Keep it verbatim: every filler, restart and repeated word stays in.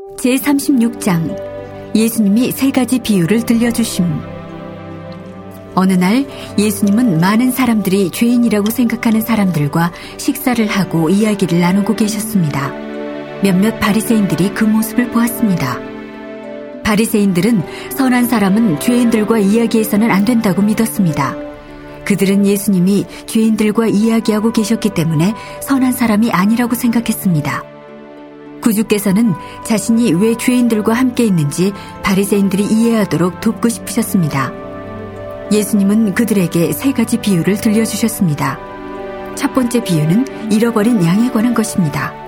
제삼십육 장 예수님이 세 가지 비유를 들려주심. 어느 날 예수님은 많은 사람들이 죄인이라고 생각하는 사람들과 식사를 하고 이야기를 나누고 계셨습니다. 몇몇 바리새인들이 그 모습을 보았습니다. 바리새인들은 선한 사람은 죄인들과 이야기해서는 안 된다고 믿었습니다. 그들은 예수님이 죄인들과 이야기하고 계셨기 때문에 선한 사람이 아니라고 생각했습니다. 구주께서는 자신이 왜 죄인들과 함께 있는지 바리새인들이 이해하도록 돕고 싶으셨습니다. 예수님은 그들에게 세 가지 비유를 들려주셨습니다. 첫 번째 비유는 잃어버린 양에 관한 것입니다.